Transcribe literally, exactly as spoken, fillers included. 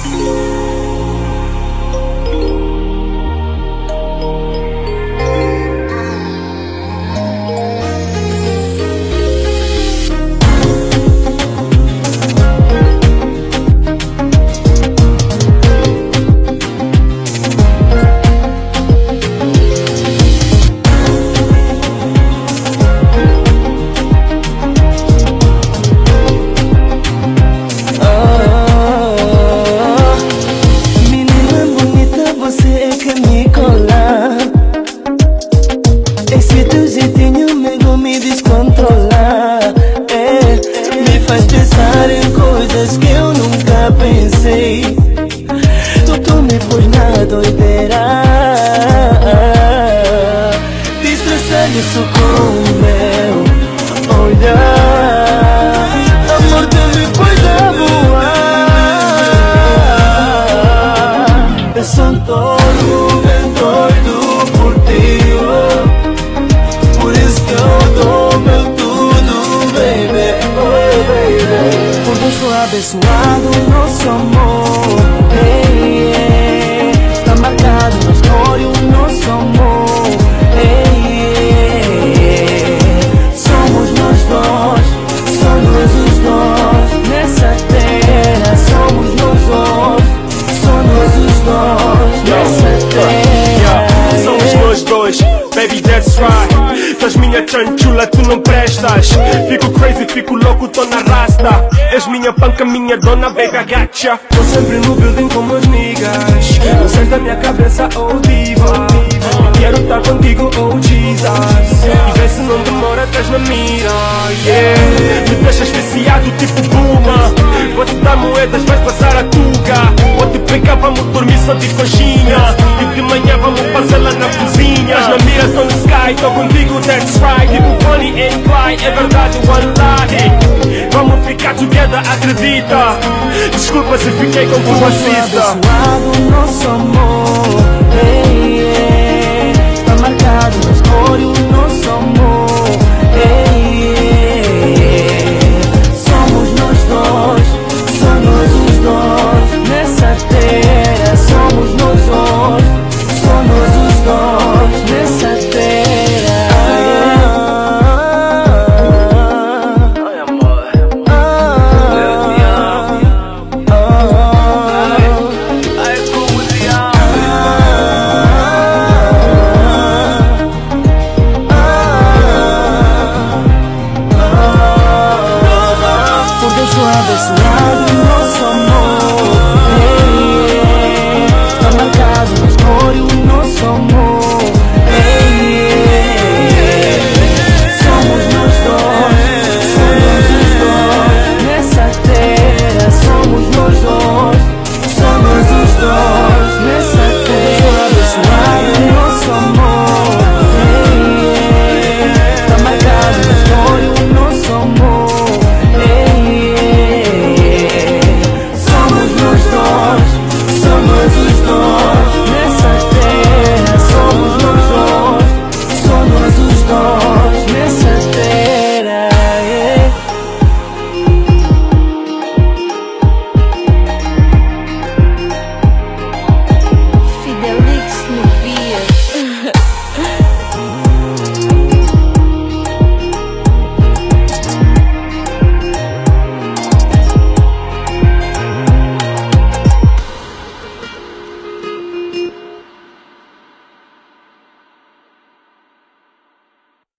Esse teu jeitinho mesmo me descontrolar, é, me faz pensar em coisas que eu nunca pensei. Tu, tu me pões na doideira, destressando isso com o meu olhar. Amor, tu me pões a voar. Eu sou todo bem doido por ti, por isso que eu dou meu tudo, baby, oh, baby. Por Deus sou abençoado, nosso amor, hey, yeah. Está marcado na história o nosso amor, hey, yeah. Somos nós dois, só nós os dois nessa terra. Somos nós dois, só nós os dois nessa terra. Somos nós dois, baby, that's right. Tu és minha chanchula, tu não prestas. Fico crazy, fico louco, tô na rasta. És minha panca, minha dona, bega gacha. Tô sempre no building com meus niggas. Não sais da minha cabeça, oh diva. Quero estar contigo, oh Jesus. E vê se não demora, estás na mira, yeah. Me deixas viciado, tipo Buma. Vou-te dar moedas, vais passar a tuga. Vou-te pegar, vamos dormir só de coxinha. E de manhã vamos fazer lá na cozinha. Estás na mira, tô no sky, tô contigo, that's right. Tipo Bonnie and Clyde, é verdade, one lie. Vamos ficar together, acredita. Desculpa se fiquei com tua cista. Abençoado nosso amor, hey, yeah.